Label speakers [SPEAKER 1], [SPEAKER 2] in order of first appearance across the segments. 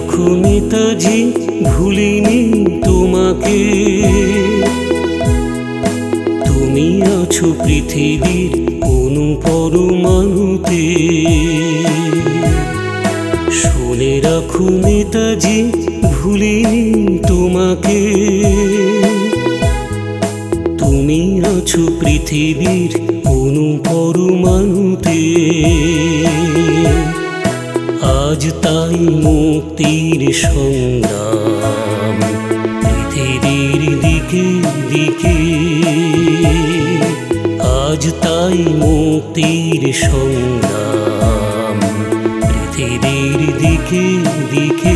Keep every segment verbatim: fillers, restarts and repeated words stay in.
[SPEAKER 1] রাখো নেতাজি, ভুলিনি তোমাকে। তুমি আছো পৃথিবীর কোন পরমাণুতে। শুনে রাখো নেতাজি, ভুলিনি তোমাকে। তুমি আছো পৃথিবীর কোন পরমাণুতে। আজ তাই মুক্তির সংগ্রাম পৃথিবীর দিকে দিকে। আজ তাই মুক্তির সংগ্রাম পৃথিবীর দিকে দিকে।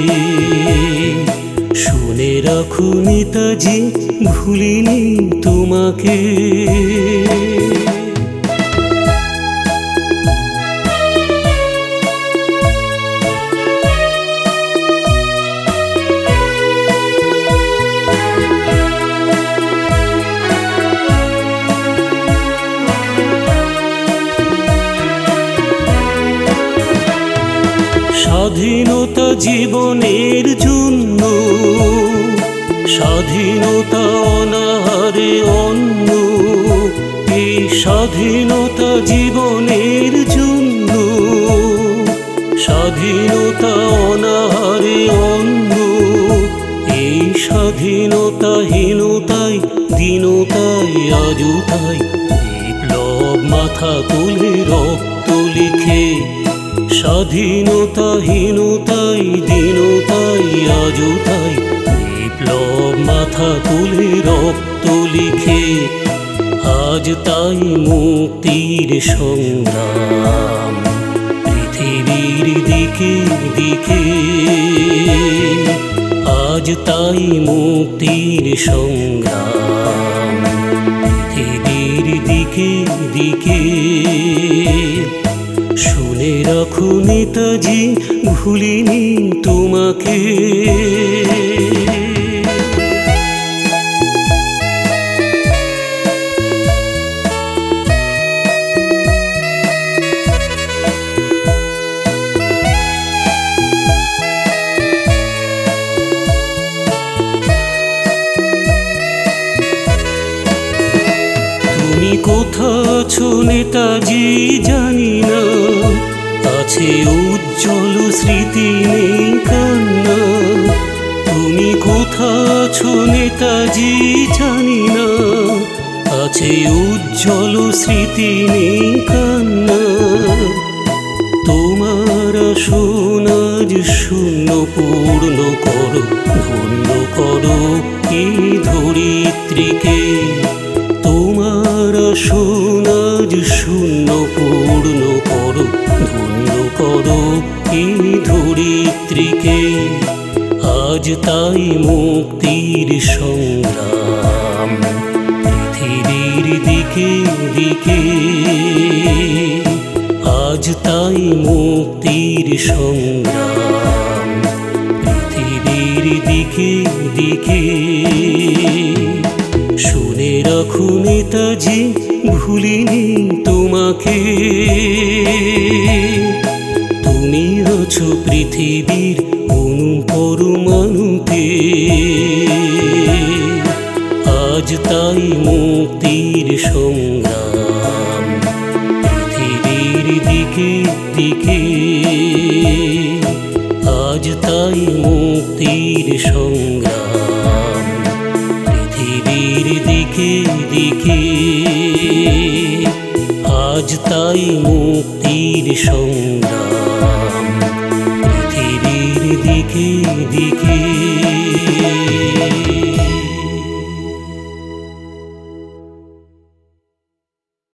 [SPEAKER 1] শুনে রাখো নেতাজি, ভুলিনি তোমাকে। স্বাধীনতা জীবনের জন্য, স্বাধীনতা অনাহারে অন্ন। এই স্বাধীনতা জীবনের জন্য, স্বাধীনতা অনাহারে অন্ন। এই স্বাধীনতাহীনতায় দীনতায় আজও তাই বিপ্লব মাথা তোলে রক্ত লিখে। স্বাধীনতাহীনতায় দীনতায় আজও তাই বিপ্লব মাথা তুলে রক্ত লিখে। আজ তাই মুক্তির সংগ্রাম পৃথিবীর দিকে দিকে। আজ তাই মুক্তির সংগ্রাম পৃথিবীর দিকে দিকে। শুনে রাখো নেতাজি, ভুলিনি তোমাকে। তুমি কোথা আছো নেতাজি জানি না। আছে উজ্জ্বল স্মৃতি নেই কান্না। তুমি কোথা আছো নেতাজি জানি না। আছে উজ্জ্বল স্মৃতি নেই কান্না। তোমার আসন আজ শূন্য পূর্ণ করো, ধন্য করো এই ধরিত্রীকে। তোমার আসন আজ শূন্য পূর্ণ করো, ধন্য করো এই ধরিত্রীকে। আজ তাই মুক্তির সংগ্রাম পৃথিবীর দিকে দিকে। আজ তাই মুক্তির সংগ্রাম পৃথিবীর দিকে দিকে। শুনে রাখো নেতাজি, ভুলিনি তোমাকে। তুমি আছো পৃথিবীর কোন পরমাণুতে। আজ তাই মুক্তির সংগ্রাম পৃথিবীর দিকে দিকে। আজ তাই মুক্তির সংগ্রাম পৃথিবীর দিকে দিকে। আজ তাই মুক্তির সংগ্রাম পৃথিবীর দিকে দিকে।